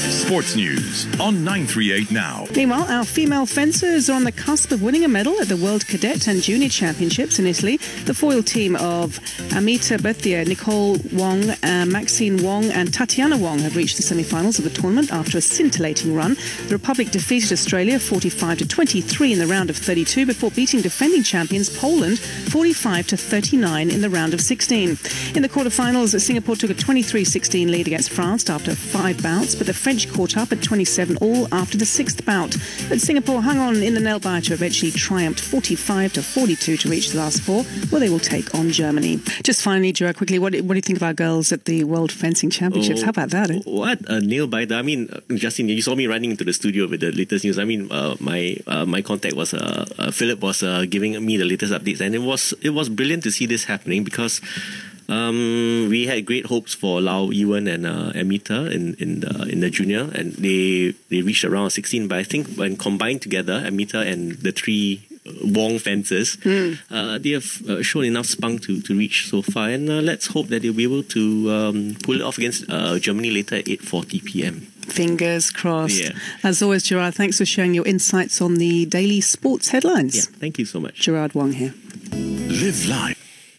Sports News on 938 Now. Meanwhile, our female fencers are on the cusp of winning a medal at the World Cadet and Junior Championships in Italy. The foil team of Amita Bethia, Nicole Wong, Maxine Wong and Tatiana Wong have reached the semi-finals of the tournament after a scintillating run. The Republic defeated Australia 45-23 in the round of 32 before beating defending champions Poland 45-39 in the round of 16. In the quarterfinals, Singapore took a 23-16 lead against France after 5 bouts, but the French caught up at 27-all after the 6th bout. But Singapore hung on in the nail-biter, eventually triumphed 45-42 to reach the last 4, where they will take on Germany. Just finally, Gerard, quickly, what do you think of our girls at the World Fencing Championships? How about that? What a nail-biter. I mean, Justin, you saw me running into the studio with the latest news. I mean, my contact was Philip was giving me the latest updates, and it was brilliant to see this happening because we had great hopes for Lau Yiwen and Amita in the junior, and they reached around 16. But I think when combined together, Amita and the 3 Wong fencers, they have shown enough spunk to reach so far, and let's hope that they'll be able to pull it off against Germany later at 8:40 p.m. Fingers crossed. Yeah. As always, Gerard, thanks for sharing your insights on the daily sports headlines. Yeah, thank you so much. Gerard Wong here. Live life